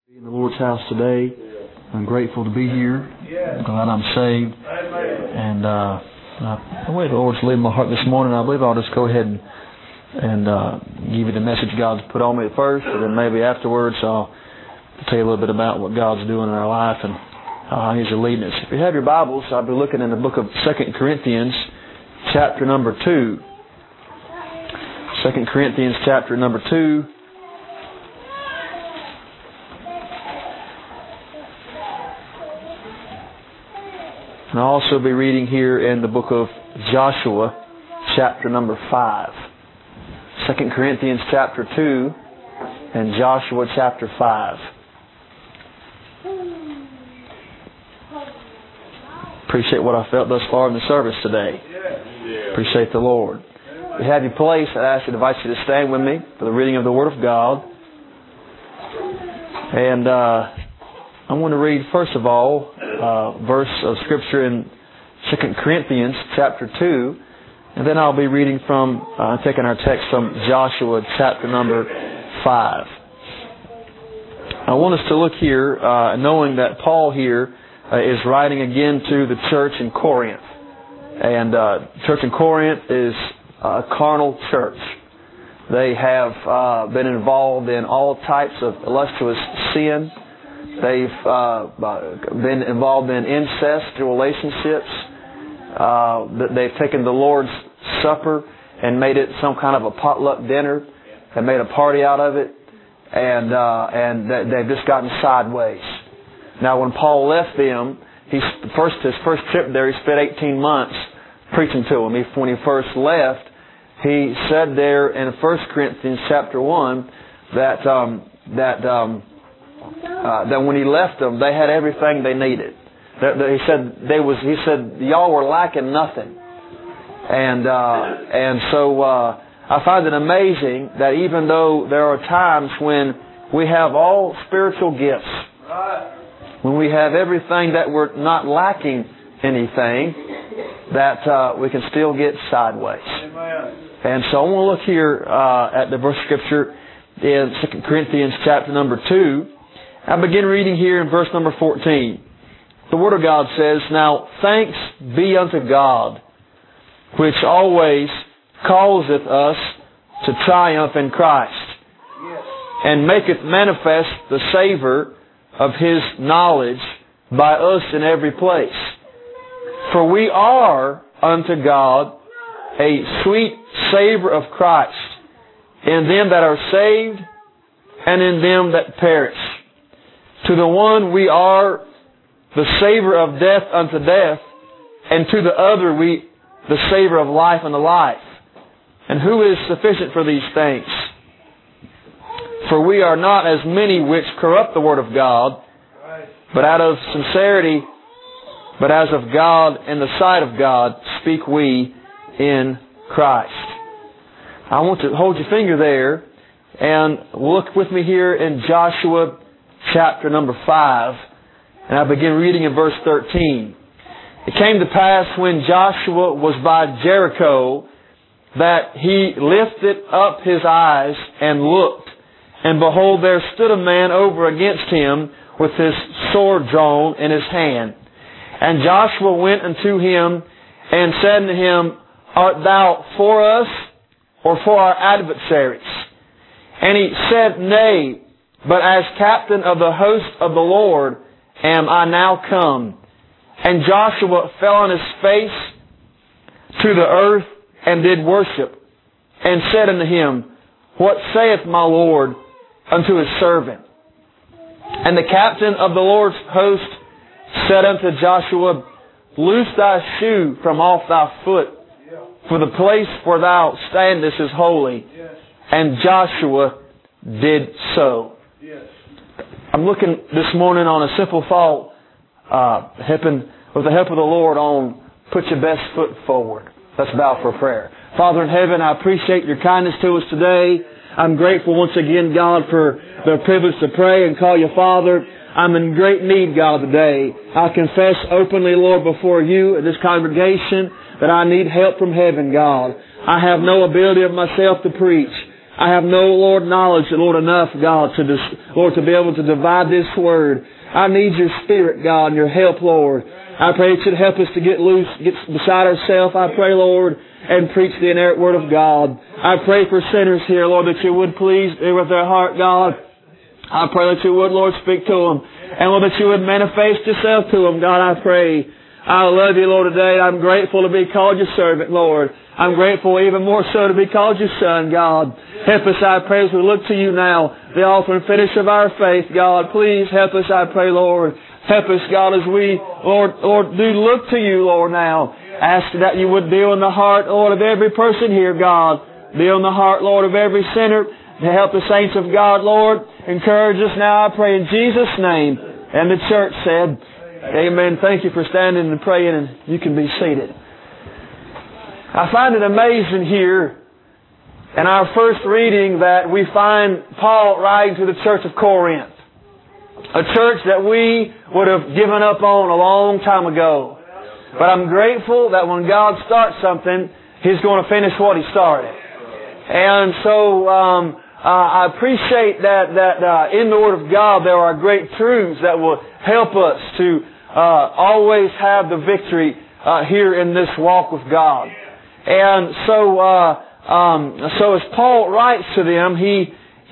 In the Lord's house today. I'm grateful to be here. I'm glad I'm saved. And the way the Lord's leading my heart this morning, I believe I'll just go ahead and give you the message God's put on me at first, and then maybe afterwards I'll tell you a little bit about what God's doing in our life and how He's leading us. If you have your Bibles, I'll be looking in the book of 2 Corinthians, chapter number 2. 2 Corinthians, chapter number 2. And I'll also be reading here in the book of Joshua, chapter number 5. 2 Corinthians chapter 2 and Joshua chapter 5. Appreciate what I felt thus far in the service today. Appreciate the Lord. If you have your place, I ask you to invite you to stand with me for the reading of the Word of God. And I want to read, first of all, a verse of Scripture in 2 Corinthians chapter 2. And then I'll be reading from, taking our text from Joshua chapter number 5. I want us to look here, knowing that Paul here is writing again to the church in Corinth. And church in Corinth is a carnal church. They have been involved in all types of illustrious sin. They've been involved in incestual relationships. They've taken the Lord's Supper and made it some kind of a potluck dinner and made a party out of it. And they've just gotten sideways. Now, when Paul left them, his first trip there, he spent 18 months preaching to them. When he first left, he said there in 1 Corinthians chapter 1 that when he left them, they had everything they needed. He said y'all were lacking nothing. And so I find it amazing that even though there are times when we have all spiritual gifts, when we have everything that we're not lacking anything, that we can still get sideways. And so I want to look here at the verse of Scripture in 2 Corinthians chapter number 2. I begin reading here in verse number 14. The Word of God says, "Now thanks be unto God, which always causeth us to triumph in Christ, and maketh manifest the savour of His knowledge by us in every place. For we are unto God a sweet savour of Christ in them that are saved and in them that perish. To the one we are the savour of death unto death, and to the other the savour of life unto life. And who is sufficient for these things? For we are not as many which corrupt the word of God, but out of sincerity, but as of God in the sight of God, speak we in Christ." I want to hold your finger there and look with me here in Joshua chapter number 5, and I begin reading in verse 13. "It came to pass when Joshua was by Jericho that he lifted up his eyes and looked, and behold, there stood a man over against him with his sword drawn in his hand. And Joshua went unto him and said unto him, Art thou for us or for our adversaries? And he said, Nay, but as captain of the host of the Lord am I now come. And Joshua fell on his face to the earth and did worship, and said unto him, What saith my Lord unto his servant? And the captain of the Lord's host said unto Joshua, Loose thy shoe from off thy foot, for the place where thou standest is holy. And Joshua did so." I'm looking this morning on a simple thought, with the help of the Lord, on put your best foot forward. Let's bow for prayer. Father in heaven, I appreciate your kindness to us today. I'm grateful once again, God, for the privilege to pray and call you Father. I'm in great need, God, today. I confess openly, Lord, before you at this congregation that I need help from heaven, God. I have no ability of myself to preach. I have no, Lord, knowledge, Lord, enough, God, Lord, to be able to divide this Word. I need Your Spirit, God, and Your help, Lord. I pray that You'd help us to get loose, get beside ourselves, I pray, Lord, and preach the inerrant Word of God. I pray for sinners here, Lord, that You would please be with their heart, God. I pray that You would, Lord, speak to them. And, Lord, that You would manifest Yourself to them, God, I pray. I love You, Lord, today. I'm grateful to be called Your servant, Lord. I'm grateful even more so to be called Your son, God. Help us, I pray, as we look to You now, the author and finisher of our faith, God. Please help us, I pray, Lord. Help us, God, as we, Lord, do look to You, Lord, now. Ask that You would deal in the heart, Lord, of every person here, God. Deal in the heart, Lord, of every sinner. To help the saints of God, Lord. Encourage us now, I pray, in Jesus' name. And the church said, Amen. Thank you for standing and praying, and you can be seated. I find it amazing here in our first reading that we find Paul writing to the church of Corinth. A church that we would have given up on a long time ago. But I'm grateful that when God starts something, He's going to finish what He started. And so I appreciate that in the Word of God there are great truths that will help us to always have the victory here in this walk with God. And so as Paul writes to them, he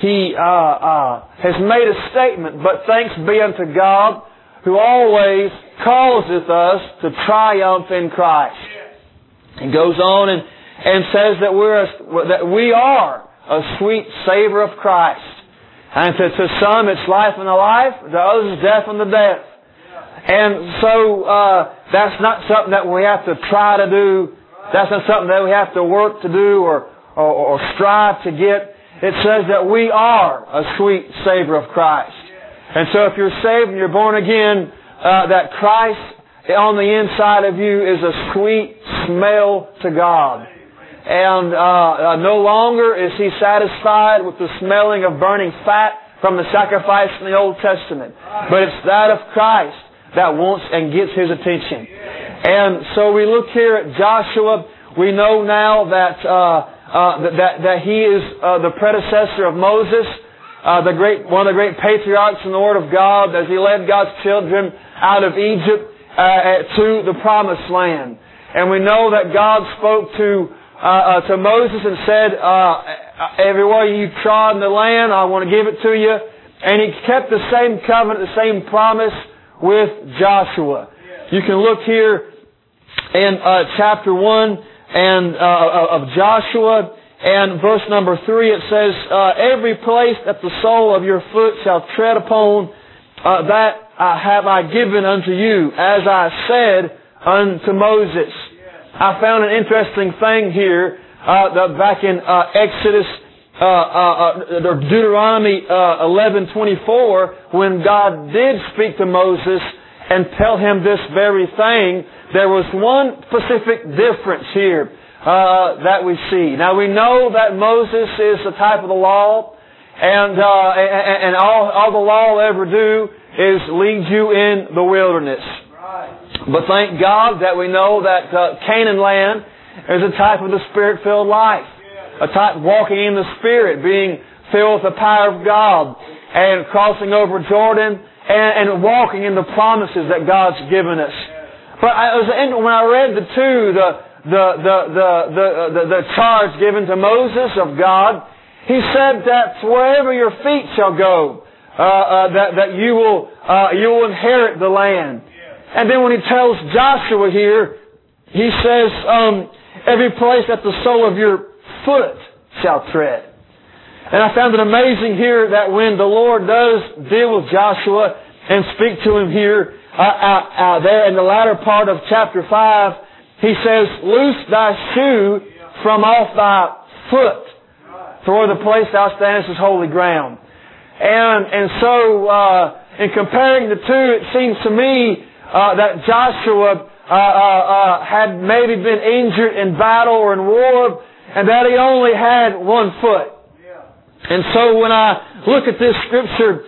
has made a statement, but thanks be unto God who always causeth us to triumph in Christ. He goes on and says that we are a sweet savor of Christ. And to some it's life and the life, to others death and the death. And so that's not something that we have to try to do. That's not something that we have to work to do or strive to get. It says that we are a sweet savor of Christ. And so if you're saved and you're born again, that Christ on the inside of you is a sweet smell to God. And no longer is He satisfied with the smelling of burning fat from the sacrifice in the Old Testament. But it's that of Christ that wants and gets His attention. And so we look here at Joshua. We know now that that he is the predecessor of Moses, one of the great patriarchs in the Word of God, as he led God's children out of Egypt to the Promised Land. And we know that God spoke to Moses and said, everywhere you trod in the land, I want to give it to you. And He kept the same covenant, the same promise with Joshua. You can look here in chapter 1 of Joshua, and verse number 3, it says, every place that the sole of your foot shall tread upon, that have I given unto you, as I said unto Moses. I found an interesting thing here, back in Exodus, Deuteronomy 11:24, when God did speak to Moses and tell him this very thing, there was one specific difference here that we see. Now we know that Moses is the type of the law, and all the law will ever do is lead you in the wilderness. But thank God that we know that Canaan land is a type of the Spirit-filled life. A type of walking in the Spirit, being filled with the power of God, and crossing over Jordan, and walking in the promises that God's given us. But when I read the charge given to Moses of God, He said that wherever your feet shall go, that you will inherit the land. And then when He tells Joshua here, He says, every place that the sole of your foot shall tread. And I found it amazing here that when the Lord does deal with Joshua and speak to him here, there in the latter part of chapter 5, He says, loose thy shoe from off thy foot, for the place thou standest is holy ground. And so, in comparing the two, it seems to me that Joshua had maybe been injured in battle or in war, and that he only had one foot. And so when I look at this scripture,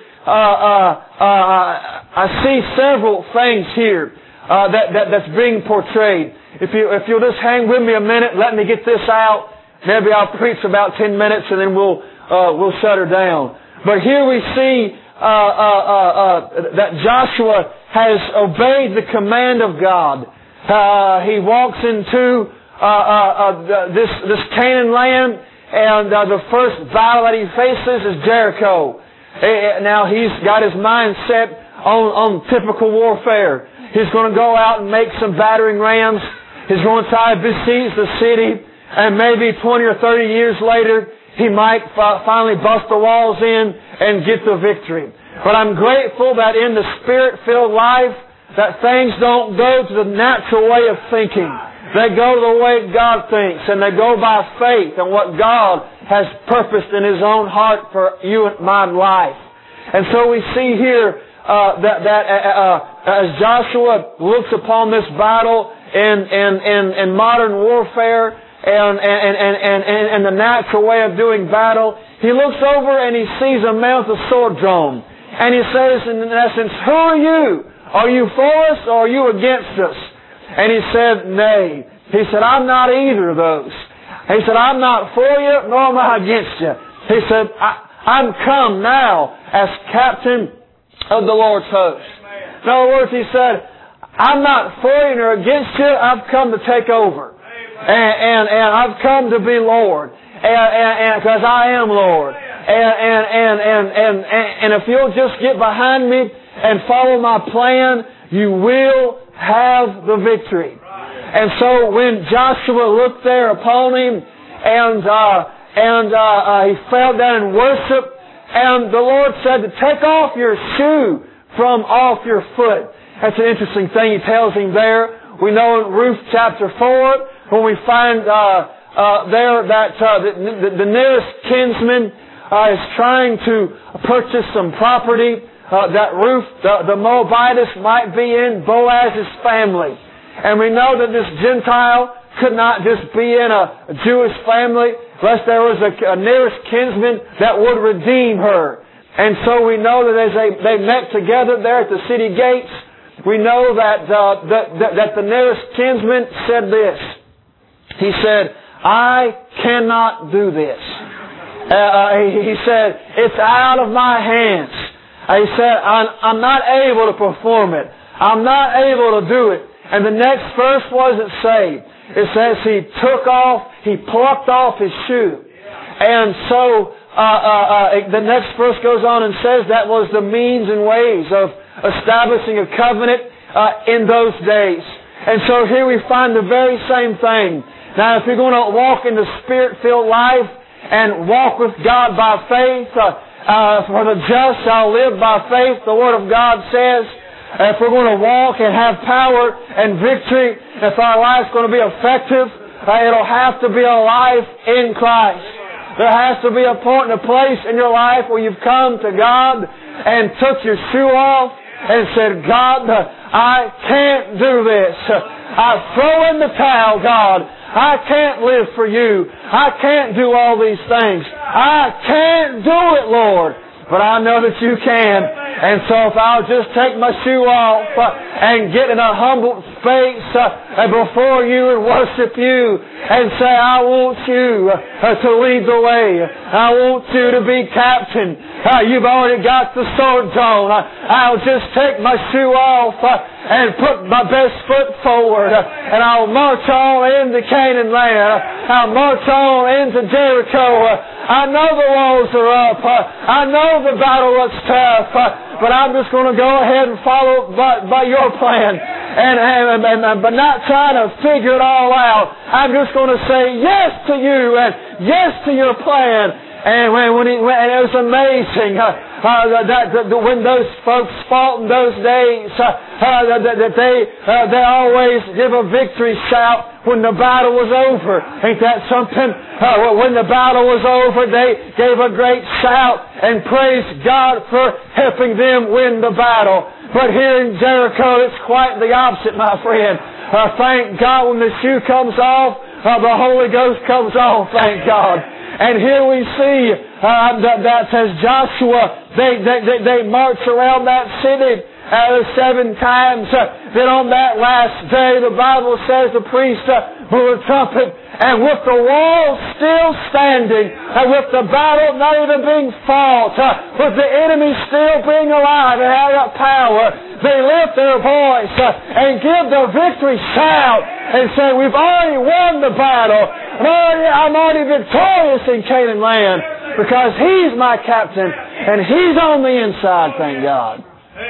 I see several things here that's being portrayed. If you'll just hang with me a minute, let me get this out. maybe I'll preach about 10 minutes and then we'll shut her down. But here we see that Joshua has obeyed the command of God. He walks into this Canaan land, and the first battle that he faces is Jericho. Now he's got his mind set on typical warfare. He's going to go out and make some battering rams. He's going to try to besiege the city, and maybe 20 or 30 years later, he might finally bust the walls in and get the victory. But I'm grateful that in the Spirit-filled life, that things don't go to the natural way of thinking. They go the way God thinks, and they go by faith and what God has purposed in His own heart for you and my life. And so we see here as Joshua looks upon this battle in modern warfare and the natural way of doing battle, he looks over and he sees a man with a sword drawn. And he says, in essence, who are you? Are you for us or are you against us? And he said, nay. He said, I'm not either of those. He said, I'm not for you nor am I against you. He said, I'm come now as captain of the Lord's host. In other words, he said, I'm not for you nor against you. I've come to take over. And I've come to be Lord. And because I am Lord. And if you'll just get behind me and follow my plan, you will have the victory. And so when Joshua looked there upon him and he fell down and worshiped, and the Lord said to take off your shoe from off your foot. That's an interesting thing He tells him there. We know in Ruth chapter 4, when we find there that the nearest kinsman is trying to purchase some property that Ruth, the Moabitess, might be in Boaz's family. And we know that this Gentile could not just be in a Jewish family unless there was a nearest kinsman that would redeem her. And so we know that as they met together there at the city gates, we know that the nearest kinsman said this. He said, I cannot do this. He said, it's out of my hands. He said, I'm not able to perform it. I'm not able to do it. And the next verse wasn't saved. It says he plucked off his shoe. And so the next verse goes on and says that was the means and ways of establishing a covenant in those days. And so here we find the very same thing. Now, if you're going to walk in the Spirit-filled life and walk with God by faith, for the just shall live by faith, the Word of God says. If we're going to walk and have power and victory, if our life's going to be effective, it'll have to be a life in Christ. There has to be a point and a place in your life where you've come to God and took your shoe off and said, God, I can't do this. I throw in the towel, God. I can't live for you. I can't do all these things. I can't do it, Lord. But I know that you can. And so if I'll just take my shoe off and get in a humble space before you and worship you and say, I want you to lead the way. I want you to be captain. You've already got the sword drawn. I'll just take my shoe off and put my best foot forward. And I'll march on into Canaan land. I'll march on into Jericho. I know the walls are up. I know the battle was tough. But I'm just going to go ahead and follow by your plan. But not trying to figure it all out. I'm just going to say yes to you and yes to your plan. And it was amazing that when those folks fought in those days, that they always give a victory shout when the battle was over. Ain't that something? When the battle was over, they gave a great shout and praised God for helping them win the battle. But here in Jericho, it's quite the opposite, my friend. Thank God when the shoe comes off, the Holy Ghost comes on, thank God. And here we see that as Joshua, they march around that city 7 times. Then on that last day, the Bible says the priest blew a trumpet, and with the walls still standing, and with the battle not even being fought, with the enemy still being alive and had that power, they lift their voice and give the victory shout and say, we've already won the battle. I'm already victorious in Canaan land because He's my captain and He's on the inside, thank God.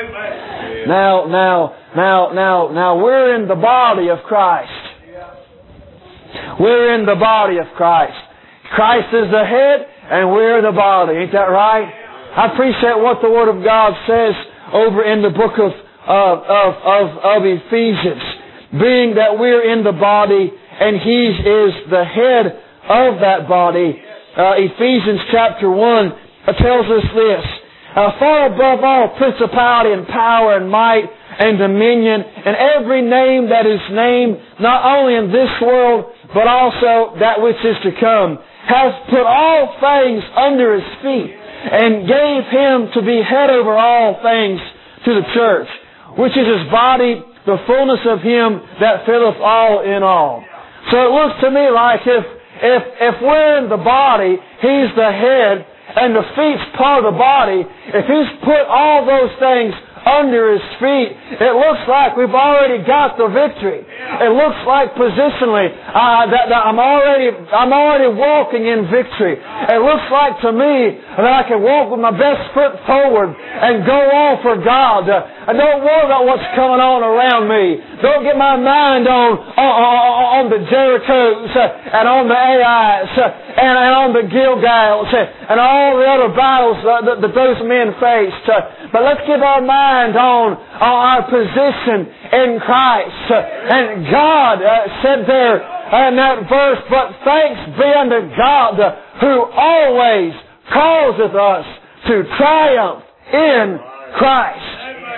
Now, we're in the body of Christ. We're in the body of Christ. Christ is the head and we're the body. Ain't that right? I appreciate what the Word of God says over in the book of Ephesians. Being that we're in the body and He is the head of that body. Ephesians chapter 1 tells us this. Far above all principality and power and might and dominion and every name that is named, not only in this world, but also that which is to come, has put all things under His feet and gave Him to be head over all things to the church, which is His body, the fullness of Him that filleth all in all. So it looks to me like if we're in the body, He's the head, and the feet's part of the body. If He's put all those things under His feet, it looks like we've already got the victory. It looks like positionally that I'm already walking in victory. It looks like to me that I can walk with my best foot forward and go on for God. I don't worry about what's coming on around me. Don't get my mind on the Jerichos and on the Ai's and on the Gilgals and all the other battles that those men faced. But let's give our mind on our position in Christ. And God said there in that verse, but thanks be unto God who always causeth us to triumph in Christ.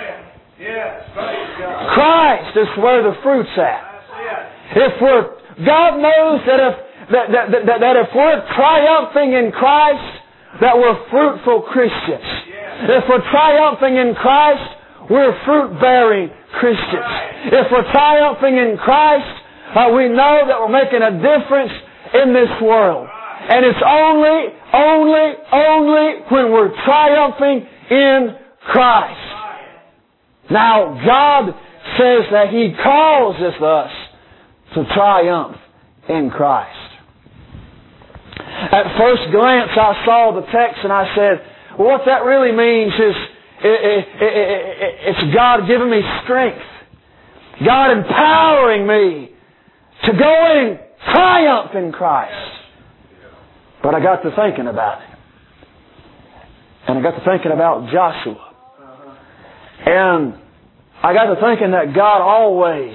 Christ is where the fruit's at. God knows that if we're triumphing in Christ, that we're fruitful Christians. If we're triumphing in Christ, we're fruit-bearing Christians. If we're triumphing in Christ, we know that we're making a difference in this world. And it's only when we're triumphing in Christ. Now, God says that He causes us to triumph in Christ. At first glance, I saw the text and I said, well, what that really means is it's God giving me strength. God empowering me to go in triumph in Christ. But I got to thinking about it. And I got to thinking about Joshua. And I got to thinking that God always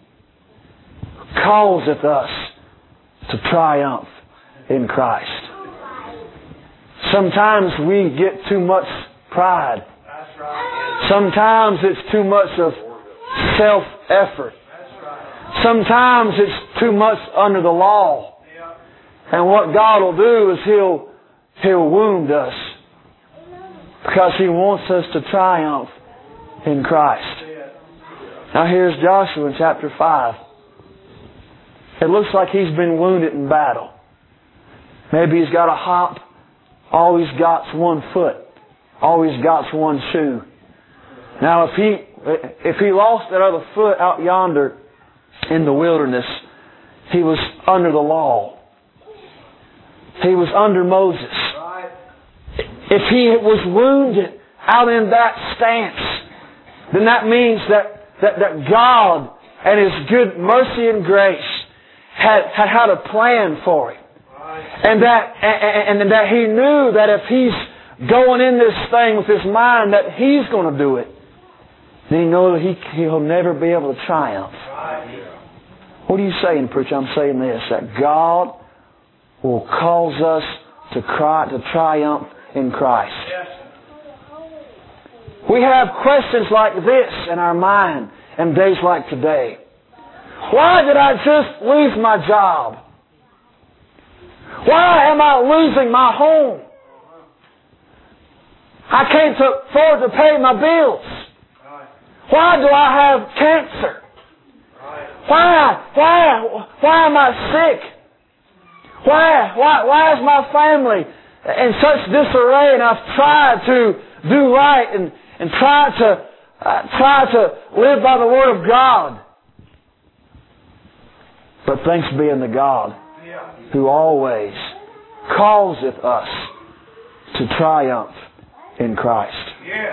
causeth us to triumph in Christ. Sometimes we get too much pride. Sometimes it's too much of self-effort. Sometimes it's too much under the law. And what God will do is He'll wound us because He wants us to triumph in Christ. Now here's Joshua in chapter 5. It looks like he's been wounded in battle. Maybe he's got a hop. All he's got's one foot. All he's got's one shoe. Now if he lost that other foot out yonder in the wilderness, he was under the law. He was under Moses. If he was wounded out in that stance, then that means that God and His good mercy and grace had a plan for him. And that he knew that if he's going in this thing with his mind that he's going to do it, then he knows that he'll never be able to triumph. What are you saying, preacher? I'm saying this, that God will cause us to triumph in Christ. We have questions like this in our mind in days like today. Why did I just lose my job? Why am I losing my home? I can't afford to pay my bills. Why do I have cancer? Why am I sick? Why is my family in such disarray? And I've tried to do right and try to live by the Word of God. But thanks be unto God, who always causeth us to triumph in Christ. Yes.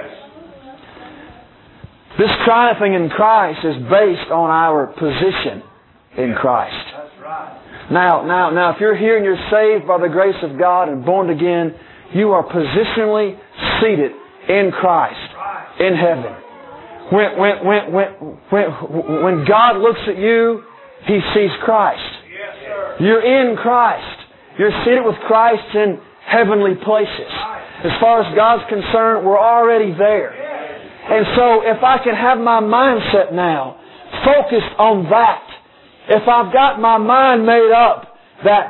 This triumphing in Christ is based on our position in Christ. That's right. Now, if you're here and you're saved by the grace of God and born again, you are positionally seated in Christ, in heaven. When God looks at you, He sees Christ. Yes, sir. You're in Christ. You're seated with Christ in heavenly places. As far as God's concerned, we're already there. And so, if I can have my mindset now focused on that, if I've got my mind made up that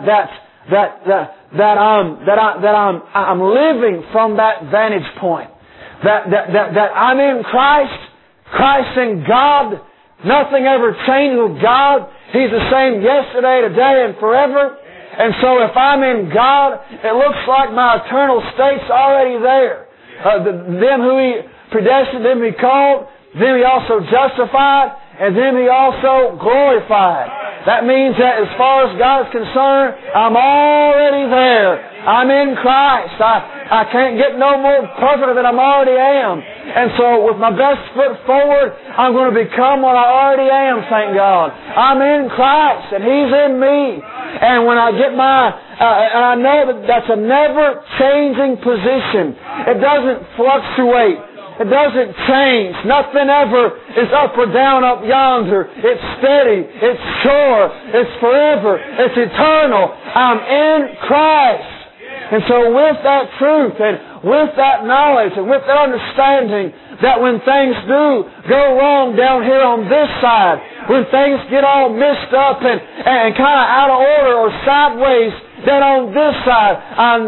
I'm living from that vantage point, that I'm in Christ, Christ in God, nothing ever changes with God. He's the same yesterday, today, and forever. And so if I'm in God, it looks like my eternal state's already there. Them who He predestined, them He called, them He also justified, and them He also glorified. That means that as far as God's concerned, I'm already there. I'm in Christ. I can't get no more perfect than I already am. And so with my best foot forward, I'm going to become what I already am, thank God. I'm in Christ and He's in me. And when I get and I know that that's a never-changing position. It doesn't fluctuate. It doesn't change. Nothing ever is up or down up yonder. It's steady. It's sure. It's forever. It's eternal. I'm in Christ. And so with that truth and with that knowledge and with that understanding that when things do go wrong down here on this side, when things get all messed up and kind of out of order or sideways, then on this side, I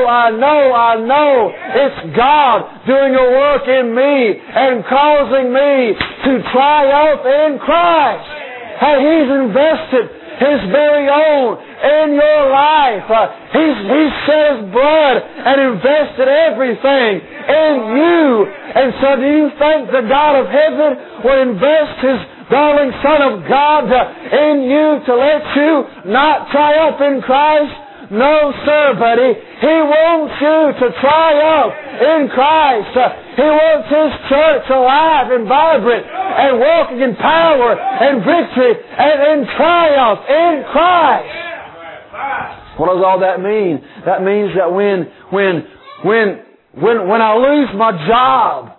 know it's God doing a work in me and causing me to triumph in Christ. Hey, He's invested His very own in your life. He's shed His blood and invested everything in you. And so do you think the God of heaven will invest His darling Son of God in you to let you not triumph in Christ? No, sir, buddy. He wants you to triumph in Christ. He wants His church alive and vibrant and walking in power and victory and in triumph in Christ. What does all that mean? That means that when I lose my job,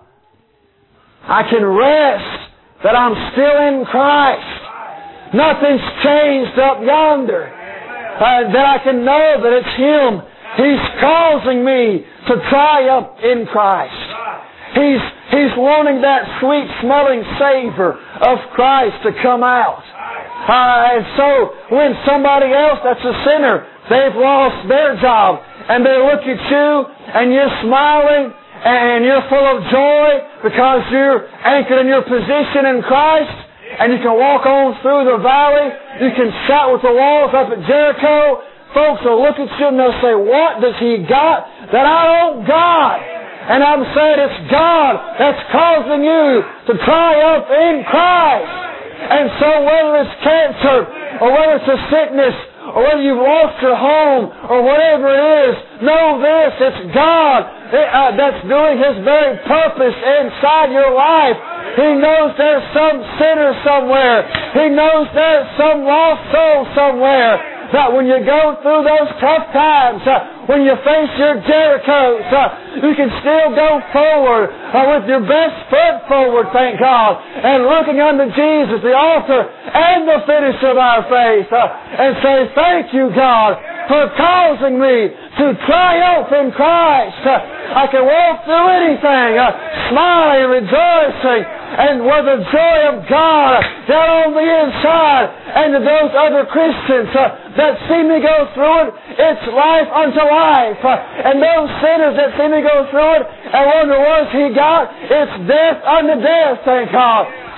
I can rest that I'm still in Christ. Nothing's changed up yonder. That I can know that it's Him. He's causing me to triumph in Christ. He's wanting that sweet smelling savor of Christ to come out. And so when somebody else that's a sinner, they've lost their job, and they look at you and you're smiling and you're full of joy because you're anchored in your position in Christ, and you can walk on through the valley. You can shout with the walls up at Jericho. Folks will look at you and they'll say, what does he got that I don't got? And I'm saying it's God that's causing you to triumph in Christ. And so whether it's cancer or whether it's a sickness or whether you've lost your home or whatever it is, know this, it's God that's doing His very purpose inside your life. He knows there's some sinner somewhere. He knows there's some lost soul somewhere. That when you go through those tough times, when you face your Jerichos, you can still go forward with your best foot forward, thank God, and looking unto Jesus, the author and the finisher of our faith, and say, thank you, God, for causing me to triumph in Christ. I can walk through anything, smiling, rejoicing, and with the joy of God down on the inside. And to those other Christians that see me go through it, it's life unto life. And those sinners that see me go through it and wonder what's he got, it's death unto death, thank God. So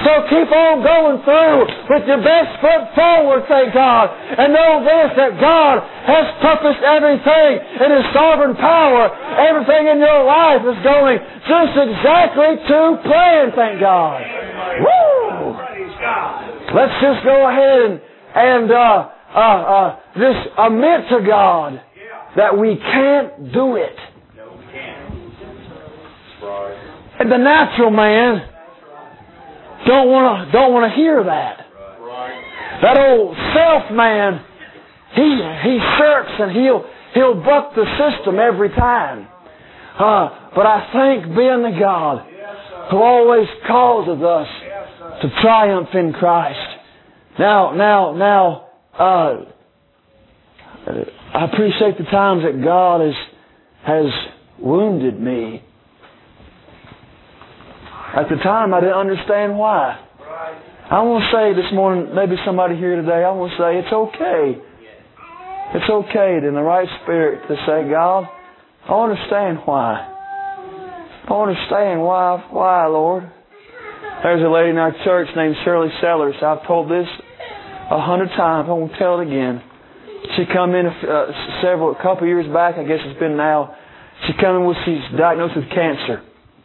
So keep on going through with your best foot forward, thank God. And know this, that God has purposed everything in His sovereign power. Everything in your life is going just exactly to plan, thank God. Woo! Let's just go ahead and just admit to God that we can't do it. And the natural man don't want to hear that. That old self man, he shirks and he'll buck the system every time. But I thank being the God who always causes us to triumph in Christ. Now, I appreciate the times that God has wounded me. At the time, I didn't understand why. I want to say this morning, maybe somebody here today, I want to say it's okay. It's okay in the right spirit to say, God, I understand why. I understand why, Lord. There's a lady in our church named Shirley Sellers. I've told this 100 times. I won't tell it again. She come in a couple years back. I guess it's been now. She come in she's diagnosed with cancer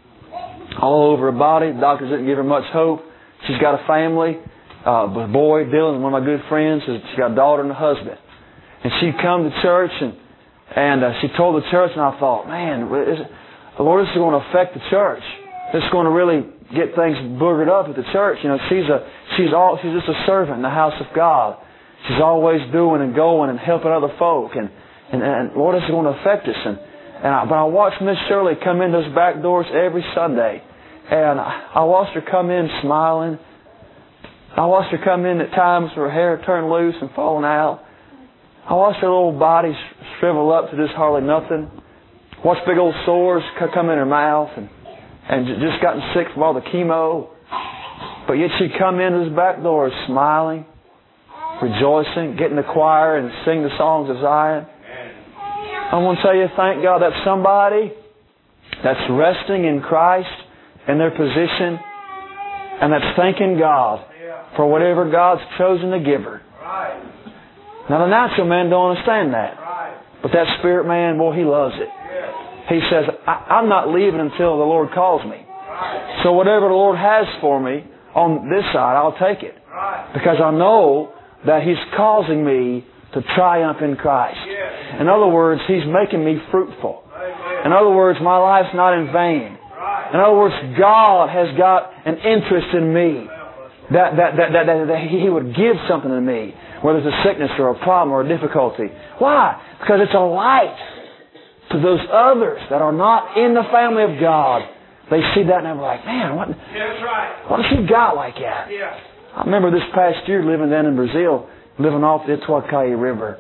all over her body. The doctors didn't give her much hope. She's got a family, a boy, Dylan, one of my good friends. She's got a daughter and a husband. And she'd come to church and she told the church, and I thought, man, the Lord, this is going to affect the church. This is going to really get things boogered up at the church. You know, she's just a servant in the house of God. She's always doing and going and helping other folk. And Lord, this is going to affect us. But I watched Miss Shirley come in those back doors every Sunday. And I watched her come in smiling. I watched her come in at times with her hair turned loose and falling out. I watched her little body shrivel up to just hardly nothing. Watched big old sores come in her mouth and just gotten sick from all the chemo. But yet she'd come in those back doors smiling, rejoicing, get in the choir and sing the songs of Zion. I want to tell you, thank God, that's somebody that's resting in Christ in their position and that's thanking God for whatever God's chosen to give her. Now the natural man don't understand that. But that spirit man, boy, he loves it. He says, I'm not leaving until the Lord calls me. So whatever the Lord has for me on this side, I'll take it. Because I know that He's causing me to triumph in Christ. In other words, He's making me fruitful. In other words, my life's not in vain. In other words, God has got an interest in me. That He would give something to me, whether it's a sickness or a problem or a difficulty. Why? Because it's a light to those others that are not in the family of God. They see that and they're like, man, what has He got like that? I remember this past year living down in Brazil, living off the Ituacaí River.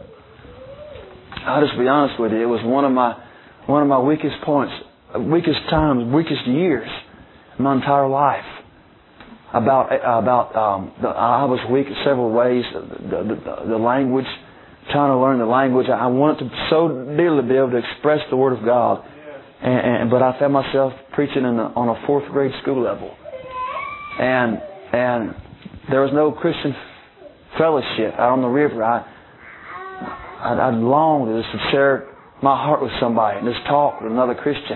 I'll just be honest with you, it was one of my weakest points, weakest times, weakest years in my entire life. I was weak in several ways. The language, trying to learn the language. I wanted to so dearly be able to express the Word of God. But I found myself preaching on a 4th grade school level. And there was no Christian fellowship out on the river. I longed to just share my heart with somebody and just talk with another Christian.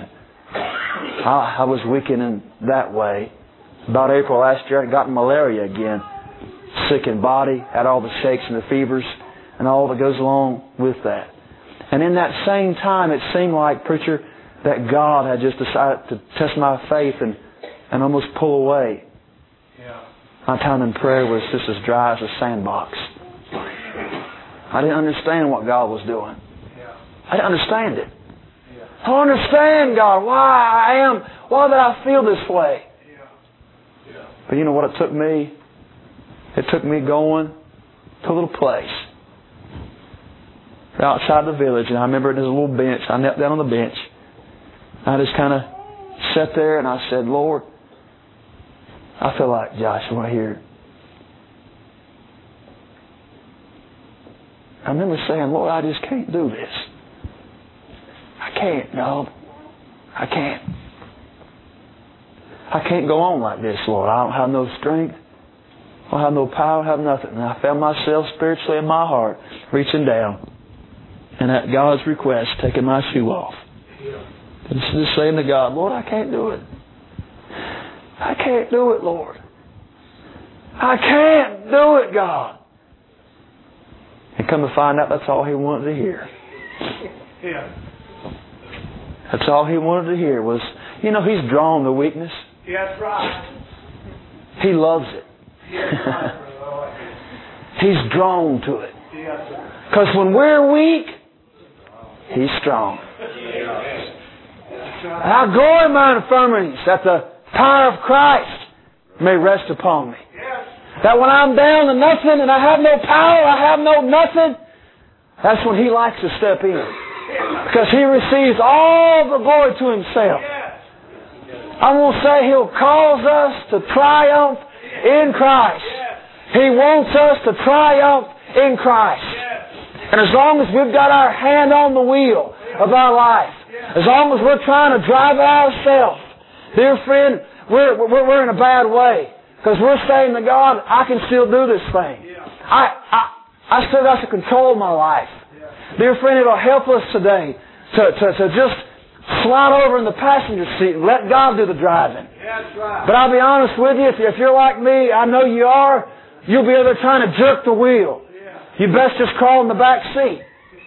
I was weakened in that way. About April last year, I'd gotten malaria again. Sick in body, had all the shakes and the fevers and all that goes along with that. And in that same time, it seemed like, preacher, that God had just decided to test my faith and almost pull away. My time in prayer was just as dry as a sandbox. I didn't understand what God was doing. I didn't understand it. I don't understand, God, why did I feel this way? But you know what it took me? It took me going to a little place outside the village. And I remember there's a little bench. I knelt down on the bench. I just kind of sat there and I said, Lord, I feel like Joshua here. I remember saying, Lord, I just can't do this. I can't, no. I can't. I can't go on like this, Lord. I don't have no strength. I don't have no power. I have nothing. And I found myself spiritually in my heart reaching down and at God's request taking my shoe off. And just saying to God, Lord, I can't do it. I can't do it, Lord. I can't do it, God. And come to find out that's all He wanted to hear. That's all He wanted to hear was, He's drawn to weakness. That's right. He loves it. He's drawn to it. Because when we're weak, He's strong. I glory in my infirmities, that the power of Christ may rest upon me. That when I'm down to nothing and I have no power, I have no nothing, that's when He likes to step in. Because He receives all the glory to Himself. I won't say He'll cause us to triumph in Christ. He wants us to triumph in Christ. And as long as we've got our hand on the wheel of our life, as long as we're trying to drive it ourselves, dear friend, we're in a bad way. Because we're saying to God, I can still do this thing. I still got to control my life. Dear friend, it'll help us today to just slide over in the passenger seat and let God do the driving. But I'll be honest with you, if you're like me, I know you are, you'll be over there trying to jerk the wheel. You best just crawl in the back seat.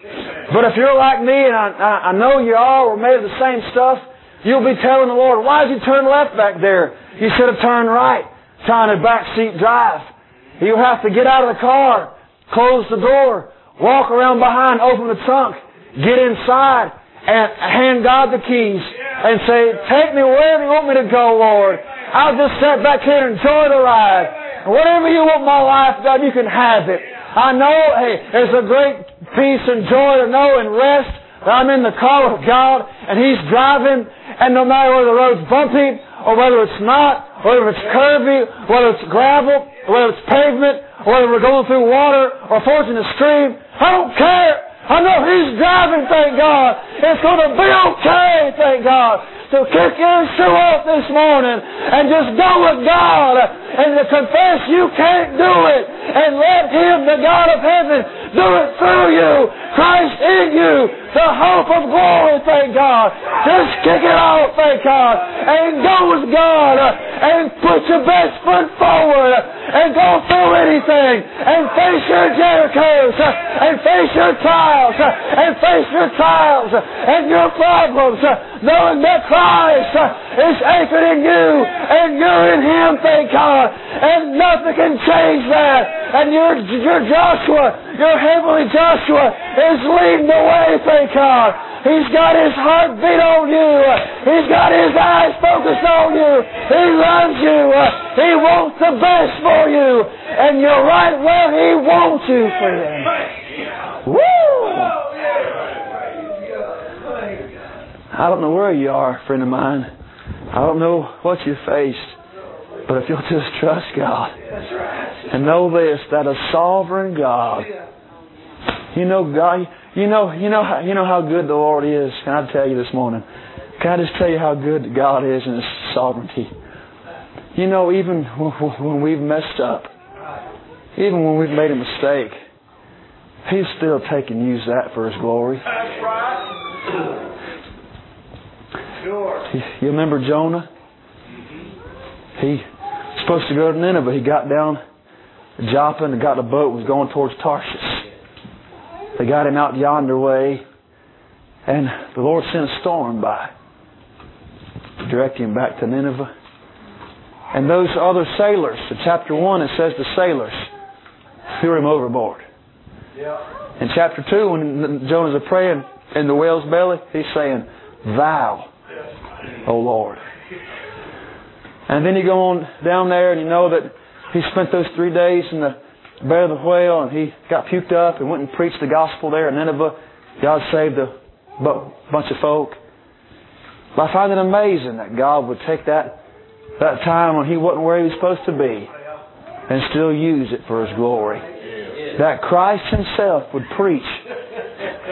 But if you're like me, and I know you are, we're made of the same stuff, you'll be telling the Lord, why did you turn left back there? You should have turned right, trying to backseat drive. You'll have to get out of the car, close the door, walk around behind, open the trunk, get inside, and hand God the keys and say, take me wherever you want me to go, Lord. I'll just sit back here and enjoy the ride. And whatever you want in my life, God, you can have it. I know, there's a great peace and joy to know and rest that I'm in the car with God and He's driving, and no matter whether the road's bumpy or whether it's not, whether it's curvy, whether it's gravel, whether it's pavement, or whether we're going through water or forging a stream, I don't care. I know He's driving, thank God. It's going to be okay, thank God. So kick your shoe off this morning and just go with God and to confess you can't do it and let Him, the God of heaven, do it through you. Christ in you, the hope of glory, thank God. Just kick it off, thank God, and go with God and put your best foot forward and go through anything and face your Jerichos and face your trials and face your trials and your problems, knowing that Christ is anchored in you and you're in Him, thank God, and nothing can change that. And your Joshua, your heavenly Joshua, is leading the way, thank God. He's got his heart beat on you. He's got his eyes focused on you. He loves you. He wants the best for you. And you're right where He wants you, friend. Woo! I don't know where you are, friend of mine. I don't know what you faced. But if you'll just trust God and know this, that a sovereign God, God, you know how good the Lord is. Can I tell you this morning? Can I just tell you how good God is in His sovereignty? Even when we've messed up, even when we've made a mistake, He's still taken and used that for His glory. That's right. Sure. You remember Jonah? He was supposed to go to Nineveh. He got down to Joppa and got a boat and was going towards Tarshish. They got him out yonder way, and the Lord sent a storm by, directing him back to Nineveh. And those other sailors, in chapter 1 it says the sailors threw him overboard. In chapter 2, when Jonah's praying in the whale's belly, he's saying, Thou, O Lord. And then you go on down there and you know that he spent those 3 days in the belly of the whale and he got puked up and went and preached the gospel there in Nineveh. God saved a bunch of folk. But I find it amazing that God would take that time when he wasn't where he was supposed to be and still use it for His glory. That Christ Himself would preach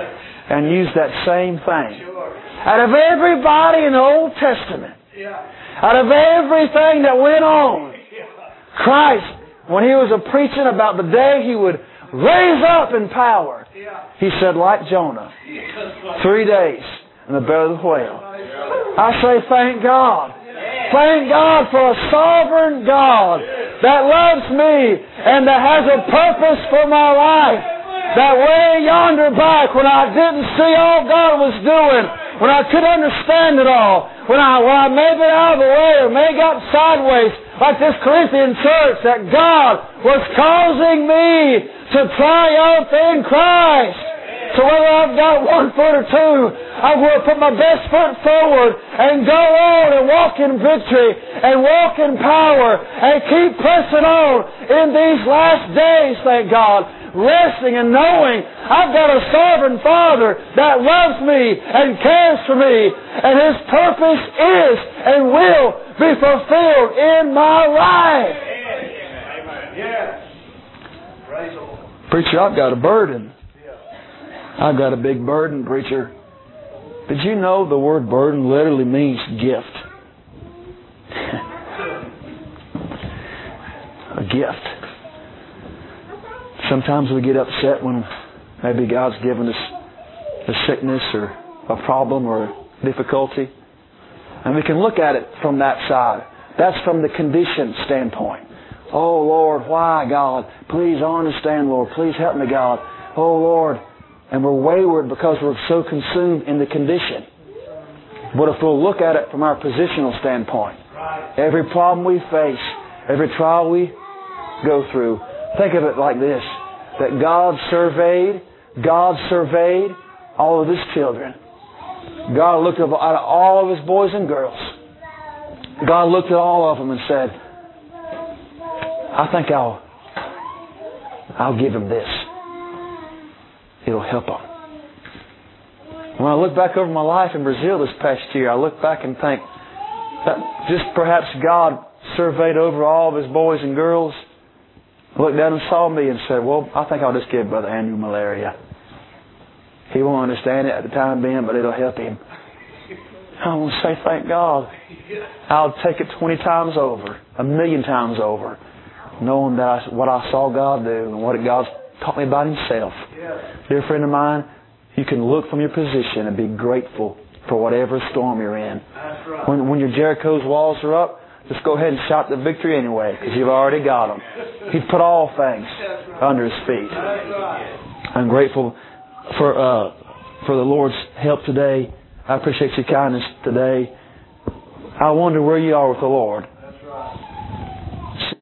and use that same thing. Out of everybody in the Old Testament, Out of everything that went on, Christ, when He was preaching about the day He would raise up in power, He said, like Jonah, 3 days in the belly of the whale. I say thank God. Thank God for a sovereign God that loves me and that has a purpose for my life. That way yonder back when I didn't see all God was doing, when I couldn't understand it all, when I may have been out of the way or may have got sideways, like this Corinthian church, that God was causing me to triumph in Christ. So whether I've got 1 foot or 2, I'm going to put my best foot forward and go on and walk in victory and walk in power and keep pressing on in these last days, thank God. Resting and knowing I've got a sovereign Father that loves me and cares for me, and His purpose is and will be fulfilled in my life. Amen. Yes. Praise the Lord. Preacher, I've got a burden. I've got a big burden, preacher. Did you know the word burden literally means gift? A gift. Sometimes we get upset when maybe God's given us a sickness or a problem or a difficulty. And we can look at it from that side. That's from the condition standpoint. Oh, Lord, why, God? Please, I understand, Lord. Please help me, God. Oh, Lord. And we're wayward because we're so consumed in the condition. But if we'll look at it from our positional standpoint, every problem we face, every trial we go through, think of it like this, that God surveyed all of His children. God looked at all of His boys and girls. God looked at all of them and said, I think I'll give him this. It'll help him. When I look back over my life in Brazil this past year, I look back and think that just perhaps God surveyed over all of His boys and girls, looked down and saw me and said, well, I think I'll just give Brother Andrew malaria. He won't understand it at the time being, but it'll help him. I want to say thank God. I'll take it 20 times over, 1,000,000 times over, knowing that what I saw God do and what God's taught me about Himself. Dear friend of mine, you can look from your position and be grateful for whatever storm you're in. When your Jericho's walls are up, just go ahead and shout the victory anyway, because you've already got them. He's put all things under His feet. I'm grateful for the Lord's help today. I appreciate your kindness today. I wonder where you are with the Lord.